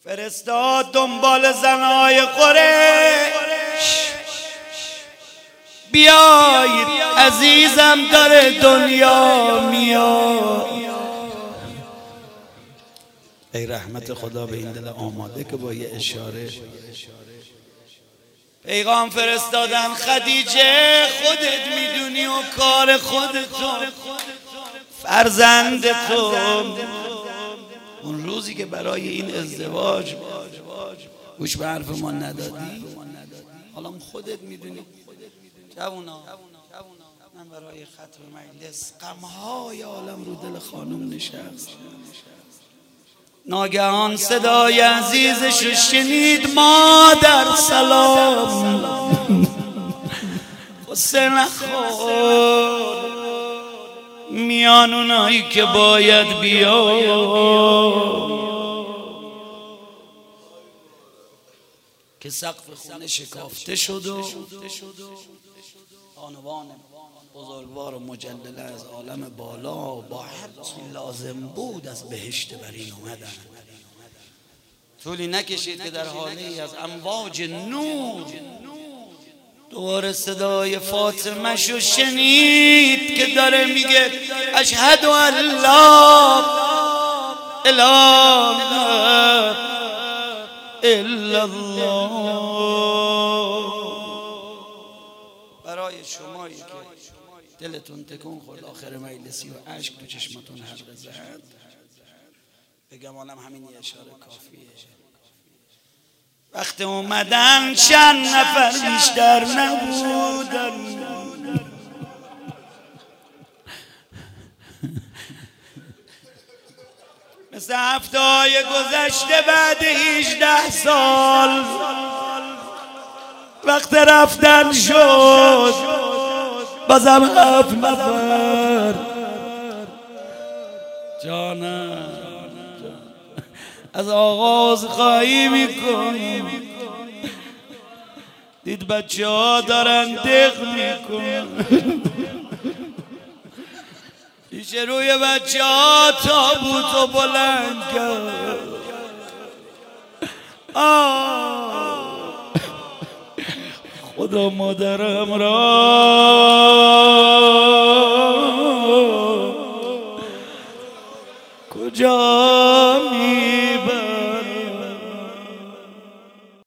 فرستاد دنبال زنای قریش، بیایید عزیزم داره دنیا میاد. ای رحمت خدا به این دل آماده که با یه اشاره پیغام فرستادن خدیجه خودت میدونی و کار خودتو فرزند تو. اون روزی که برای این ازدواج گوش به حرف ما ندادی، حالا خودت میدونی. جوونا من برای ختم مجلس غمهای عالم رو دل خانم نشست. ناگهان صدای عزیزش رو شنید، مادر سلام، قصه نخور، میان اونایی که باید بیا. که سقف خونه شکافته شد و بانوان بزرگوار و مجلله از عالم بالا با هر چی لازم بود از بهشت برین اومدن. طولی نکشید که در حاله از امواج نور دوباره صدای فاطمه شو شنید که داره میگه اشهد ان لا اله الا الله. برای شمایی که دلتون تکون خورد آخر مجلسی و اشک تو چشمتون حلقه زد، بگم آنم همین یه اشاره کافیه. وقتی اومدن چند نفر بیشتر نبودن، مثل هفته‌های گذشته بعد 18 سال وقت رفتن شد، بازم 7 نفر. جانم از آغاز خواهی میکنم، دید بچه ها دارن دق میکنن، پیش روی بچه ها تابوتو بلند کرد. خدا مادرم را